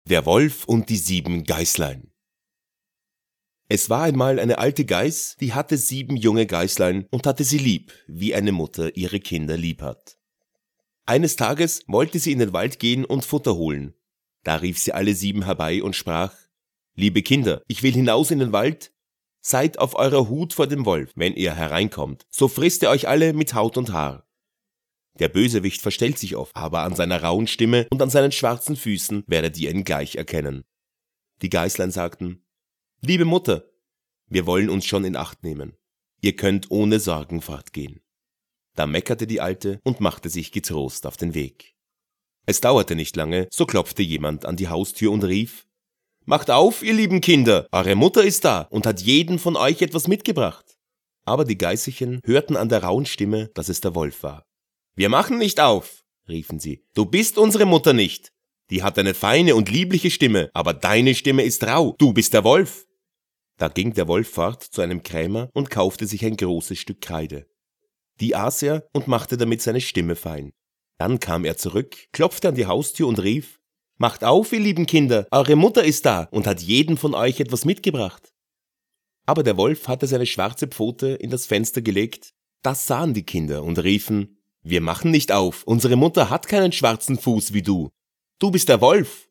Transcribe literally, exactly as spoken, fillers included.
Der Wolf und die sieben Geißlein. Es war einmal eine alte Geiß, die hatte sieben junge Geißlein und hatte sie lieb, wie eine Mutter ihre Kinder lieb hat. Eines Tages wollte sie in den Wald gehen und Futter holen. Da rief sie alle sieben herbei und sprach: »Liebe Kinder, ich will hinaus in den Wald. Seid auf eurer Hut vor dem Wolf, wenn ihr hereinkommt, so frisst er euch alle mit Haut und Haar.« Der Bösewicht verstellt sich oft, aber an seiner rauen Stimme und an seinen schwarzen Füßen werdet ihr ihn gleich erkennen. Die Geißlein sagten: »Liebe Mutter, wir wollen uns schon in Acht nehmen. Ihr könnt ohne Sorgen fortgehen.« Da meckerte die Alte und machte sich getrost auf den Weg. Es dauerte nicht lange, so klopfte jemand an die Haustür und rief: »Macht auf, ihr lieben Kinder, eure Mutter ist da und hat jeden von euch etwas mitgebracht.« Aber die Geißchen hörten an der rauen Stimme, dass es der Wolf war. »Wir machen nicht auf«, riefen sie, »du bist unsere Mutter nicht. Die hat eine feine und liebliche Stimme, aber deine Stimme ist rau, du bist der Wolf.« Da ging der Wolf fort zu einem Krämer und kaufte sich ein großes Stück Kreide. Die aß er und machte damit seine Stimme fein. Dann kam er zurück, klopfte an die Haustür und rief: »Macht auf, ihr lieben Kinder, eure Mutter ist da und hat jeden von euch etwas mitgebracht.« Aber der Wolf hatte seine schwarze Pfote in das Fenster gelegt. Das sahen die Kinder und riefen: »Wir machen nicht auf, unsere Mutter hat keinen schwarzen Fuß wie du. Du bist der Wolf.«